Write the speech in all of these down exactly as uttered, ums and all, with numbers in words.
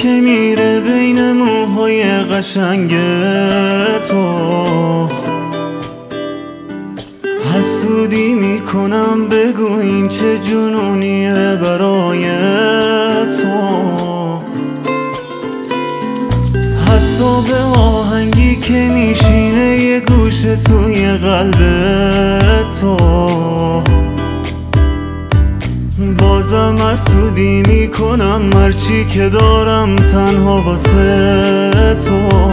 که میره بین موهای قشنگ تو، حسودی میکنم بگو این چه جنونیه برای تو. حتی به آهنگی که میشینه یه گوشه توی قلب تو، بازم حسودی میکنم هرچی که دارم تنها واسه تو.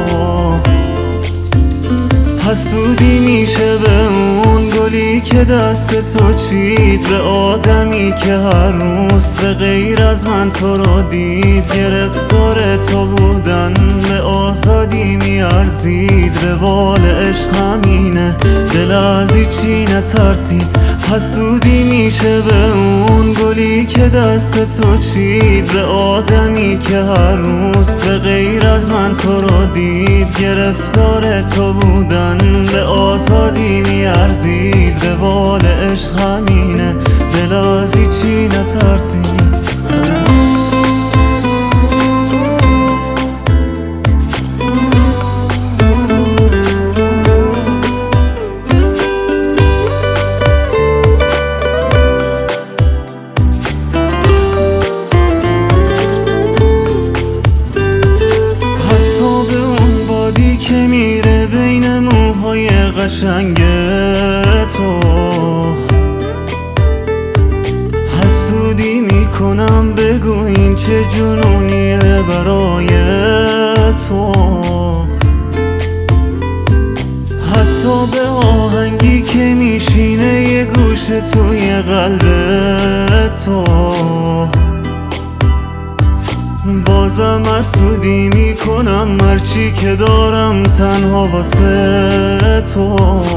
حسودی میشه به اون گلی که دست تو چید، به آدمی که هر روز به غیر از من تو رو دید. گرفتار تو بودن به آزادی میارزید، روال عشق همینه دل از هیچی نترسید. حسودی میشه به اون گلی که دست تو چید، به آدمی که هر روز به غیر از من تو رو دید. گرفتار تو بودن به آزادی میارزید، روال عشق همینه دل از هیچی نترسید. که میره بین موهای قشنگ تو، حسودی میکنم بگو این چه جنونیه برای تو. حتی به آهنگی که میشینه یه گوشه توی قلب تو، بازم حسودی میکنم هرچی که دارم تنها واسه تو.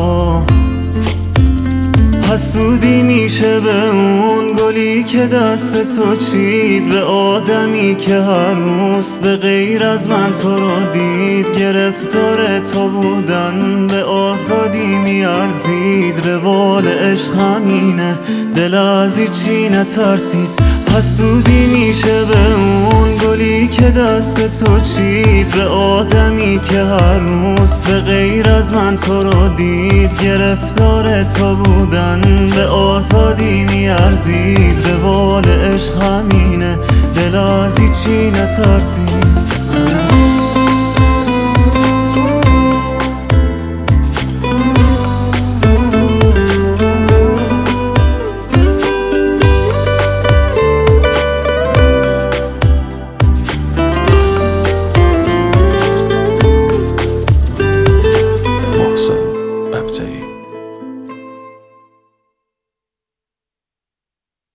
حسودی میشه به اون گلی که دست تو چید، به آدمی که هر روز به غیر از من تو رو دید. گرفتار تو بودن به آزادی میارزید، روال عشق همینه دل از هیچی نترسید. حسودی میشه به اون گلی که دست تو چید، به آدمی که هر روز به غیر از من تو رو دید. گرفتار تو بودن به آزادی میارزید، روال عشق همینه دل از هیچی نترسید.